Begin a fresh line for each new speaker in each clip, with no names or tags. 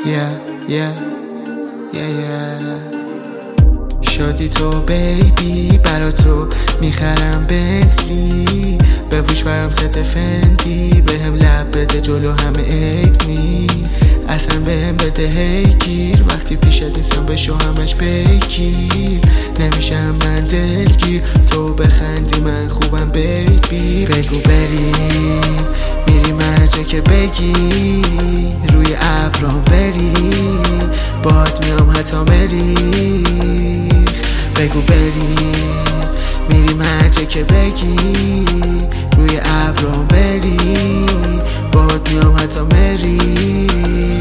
شادی تو بیبی، برا تو میخرم بنتلی، بپوش برام ست فندی، بهم لب بده جلو همه عیب می، اصلا بهم بده هیگیر، وقتی پیشت نیستم بشو همش بگیر، نمیشم من دلگیر، تو بخندی من خوبم بیبی، بگو بریم میریم هر جا که بگی، روی ابرام بری باهات میام حتی مریخ، بگو بریم میریم هر جا که بگی، روی ابرام بری باهات میام حتی مریخ،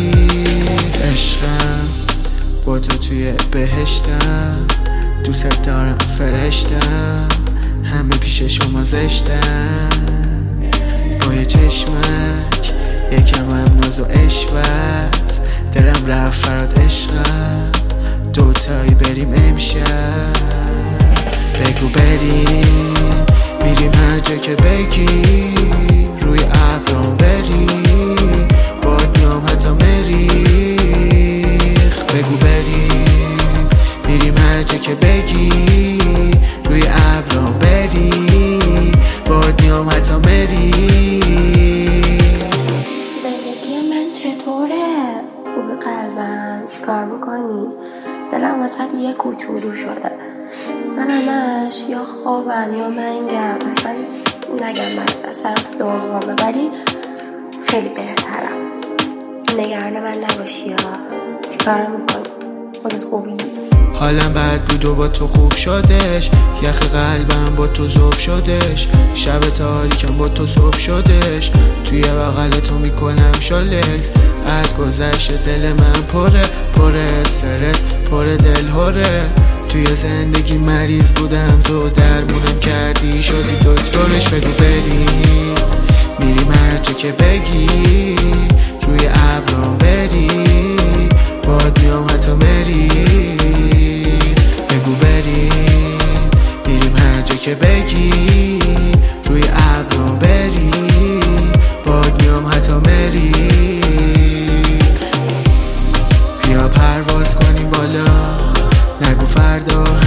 عشقم با تو توی بهشتم، دوست دارم فرشتم، همه پیش شما زشتم، با یه چشمک یکم هم ناز و عشوت، درم رفت فراد عشقم، دوتایی بریم امشب، بگو بریم میریم هر جا که بگی، روی ابرام بری باهات میام حتی مریخ، بگو بریم میریم هر جا که بگی، روی ابرام بری باهات میام حتی مریخ.
زندگی من چطوره؟ خوبی قلبم؟ چیکار میکنی؟ دلم واسه یه کوچولو شده، من همش یا خوابم یا منگم، اصلا نگم من اثرات دومه، ولی خیلی بهترم. نگران من نباشی یا چیکار میکنی؟ خودت خوبی؟
حالم بد بود و با تو خوب شدش، یخ قلبم با تو ذوب شدش، شب تاریکم با تو صبح شدش، توی بغل تو میکنم شالکس، از گذشت دل من پره استرس، پر دل هره، توی زندگی مریض بودم تو درمونم کردی شدی دکترش، بگو بریم میریم هر جا که بگی، روی ابرام بری باهات میام حتی مریخ، بگو بریم میریم هر جا که بگی، روی ابرام بری باهات میام حتی مریخ، بیا پرواز کنیم بالا، نگو فردا